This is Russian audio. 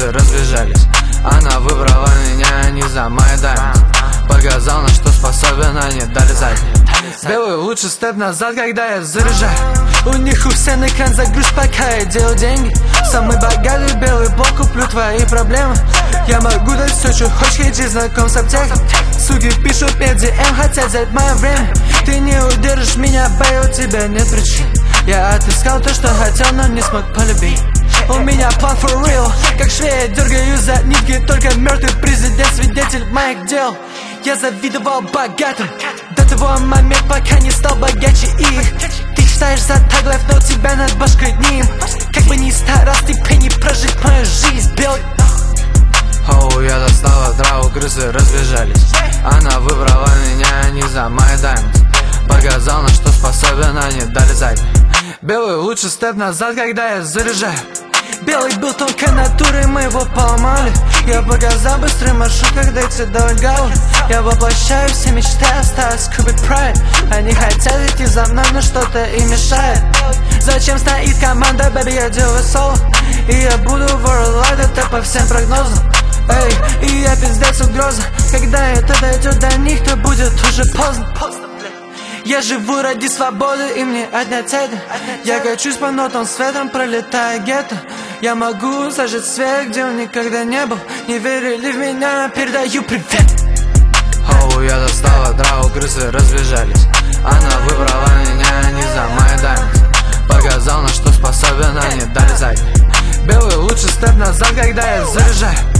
крысы разбежались. Она выбрала меня не за мои даймонды. Показал, на что способен, а не дали задние. Белый лучший степ назад, когда я заряжаю. У них у всех экран загруз, пока я делаю деньги. Самый богатый белый блок, куплю твои проблемы. Я могу дать все, что хочешь, иди знаком с аптекой. Суки пишут мне DM, хотят взять мое время. Ты не удержишь меня, бэй, у тебя нет причин. Я отыскал то, что хотел, но не смог полюбить. У меня план for real, как швея, дергаю за нитки. Только мертвый президент, свидетель моих дел. Я завидовал богатым до того момента, пока не стал богаче их. Ты читаешь за таглайф, но у тебя над башкой ним. Как бы ни старался, ты не прожить мою жизнь, белый. Оу, я достала траву, крысы разбежались. Она выбрала меня не за мои даймонды. Показал, на что способен, а не дали задние. Белый лучший степ назад, когда я заряжаю. Белый был тонкой натурой, мы его поломали. Я показал быстрый маршрут, когда идти до Альгала. Я воплощаю все мечты, оставив Scooby Pride. Они хотят идти за мной, но что-то им мешает. Зачем стоит команда, baby, я делаю соло. И я буду worldwide, это по всем прогнозам. Эй, и я пиздец угроза. Когда это дойдет до них, то будет уже поздно. Я живу ради свободы, и мне отнять это. Я качусь по нотам с ветром, пролетая гетто. Я могу зажечь свет, где он никогда не был. Не верили в меня, передаю привет. Оу, я достала траву, крысы разбежались. Она выбрала меня не за мои даймонды. Показал, на что способен, а не дали задние. Белый лучший степ назад, когда я заряжаю.